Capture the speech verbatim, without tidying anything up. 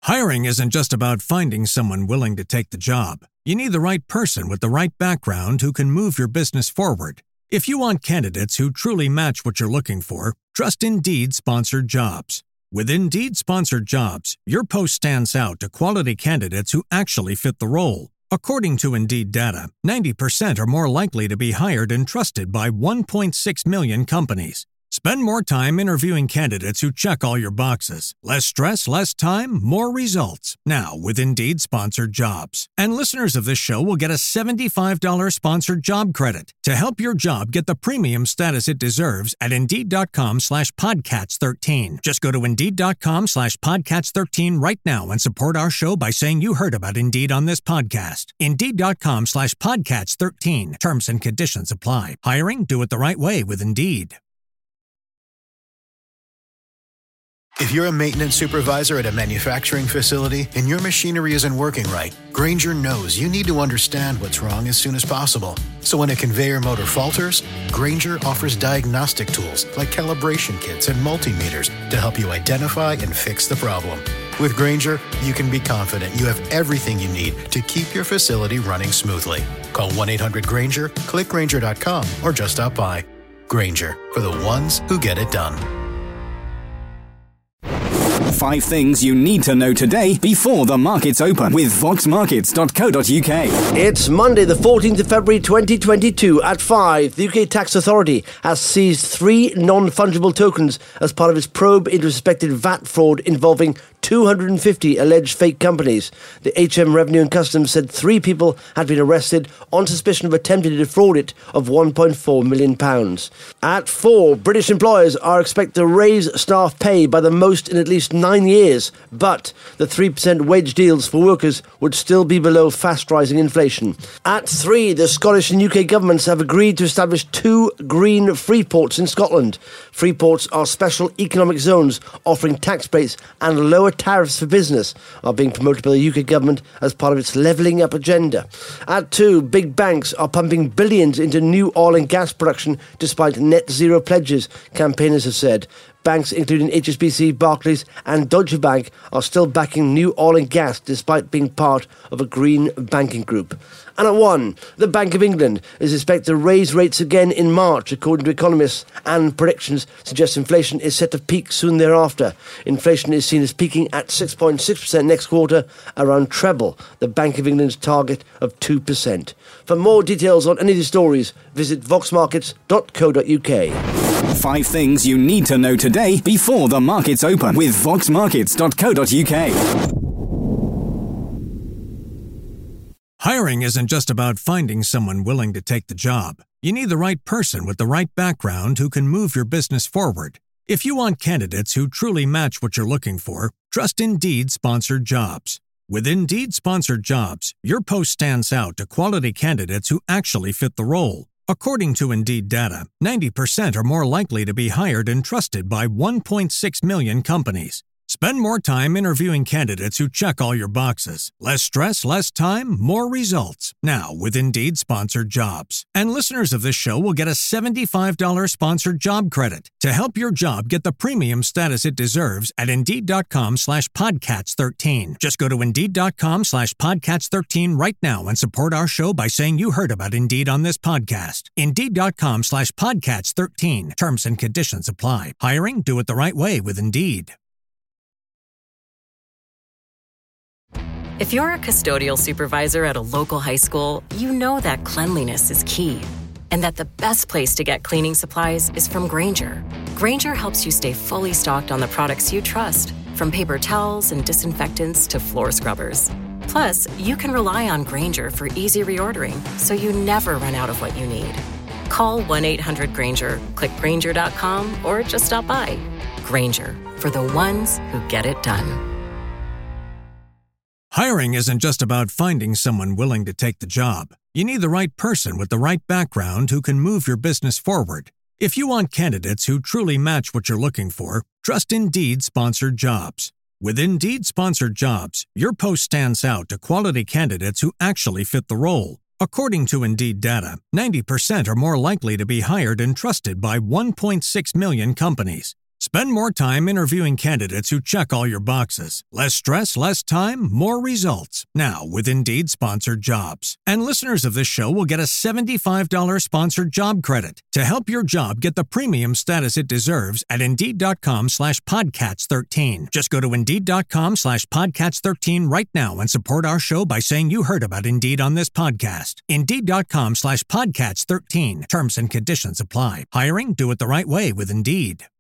Hiring isn't just about finding someone willing to take the job. You need the right person with the right background who can move your business forward. If you want candidates who truly match what you're looking for, trust Indeed-sponsored jobs. With Indeed-sponsored jobs, your post stands out to quality candidates who actually fit the role. According to Indeed data, ninety percent are more likely to be hired and trusted by one point six million companies. Spend more time interviewing candidates who check all your boxes. Less stress, less time, more results. Now with Indeed-sponsored jobs. And listeners of this show will get a seventy-five dollars sponsored job credit to help your job get the premium status it deserves at Indeed.com slash Podcats 13. Just go to Indeed.com slash Podcats 13 right now and support our show by saying you heard about Indeed on this podcast. Indeed.com slash Podcats 13. Terms and conditions apply. Hiring? Do it the right way with Indeed. If you're a maintenance supervisor at a manufacturing facility and your machinery isn't working right, Grainger knows you need to understand what's wrong as soon as possible. So when a conveyor motor falters, Grainger offers diagnostic tools like calibration kits and multimeters to help you identify and fix the problem. With Grainger, you can be confident you have everything you need to keep your facility running smoothly. Call one eight hundred Grainger, click Grainger dot com, or just stop by. Grainger, for the ones who get it done. Five things you need to know today before the markets open with vox markets dot co dot uk. It's Monday, the fourteenth of February twenty twenty-two. At five, the U K Tax Authority has seized three non-fungible tokens as part of its probe into suspected V A T fraud involving two hundred fifty alleged fake companies. The H M Revenue and Customs said three people had been arrested on suspicion of attempting to defraud it of one point four million pounds. At four, British employers are expected to raise staff pay by the most in at least nine years, but the three percent wage deals for workers would still be below fast-rising inflation. At three, the Scottish and U K governments have agreed to establish two green free ports in Scotland. Free ports are special economic zones offering tax breaks and lower tariffs for business, are being promoted by the U K government as part of its levelling up agenda. At two, big banks are pumping billions into new oil and gas production despite net zero pledges, campaigners have said. Banks including H S B C, Barclays and Deutsche Bank are still backing new oil and gas despite being part of a green banking group. And at one, the Bank of England is expected to raise rates again in March, according to economists, and predictions suggest inflation is set to peak soon thereafter. Inflation is seen as peaking at six point six percent next quarter, around treble the Bank of England's target of two percent. For more details on any of these stories, visit vox markets dot co dot uk. Five things you need to know today before the markets open with vox markets dot co dot uk. Hiring isn't just about finding someone willing to take the job. You need the right person with the right background who can move your business forward. If you want candidates who truly match what you're looking for, trust Indeed-sponsored jobs. With Indeed-sponsored jobs, your post stands out to quality candidates who actually fit the role. According to Indeed data, ninety percent are more likely to be hired and trusted by one point six million companies. Spend more time interviewing candidates who check all your boxes. Less stress, less time, more results. Now with Indeed-sponsored jobs. And listeners of this show will get a seventy-five dollars sponsored job credit to help your job get the premium status it deserves at Indeed.com slash Podcats 13. Just go to Indeed.com slash Podcats 13 right now and support our show by saying you heard about Indeed on this podcast. Indeed.com slash Podcats 13. Terms and conditions apply. Hiring? Do it the right way with Indeed. If you're a custodial supervisor at a local high school, you know that cleanliness is key, and that the best place to get cleaning supplies is from Grainger. Grainger helps you stay fully stocked on the products you trust, from paper towels and disinfectants to floor scrubbers. Plus, you can rely on Grainger for easy reordering, so you never run out of what you need. Call one eight hundred Grainger, click Grainger dot com, or just stop by. Grainger, for the ones who get it done. Hiring isn't just about finding someone willing to take the job. You need the right person with the right background who can move your business forward. If you want candidates who truly match what you're looking for, trust Indeed-sponsored jobs. With Indeed-sponsored jobs, your post stands out to quality candidates who actually fit the role. According to Indeed data, ninety percent are more likely to be hired and trusted by one point six million companies. Spend more time interviewing candidates who check all your boxes. Less stress, less time, more results. Now, with Indeed Sponsored Jobs. And listeners of this show will get a seventy-five dollars sponsored job credit to help your job get the premium status it deserves at Indeed.com slash Podcats 13. Just go to Indeed.com slash Podcats 13 right now and support our show by saying you heard about Indeed on this podcast. Indeed.com slash Podcats 13. Terms and conditions apply. Hiring? Do it the right way with Indeed.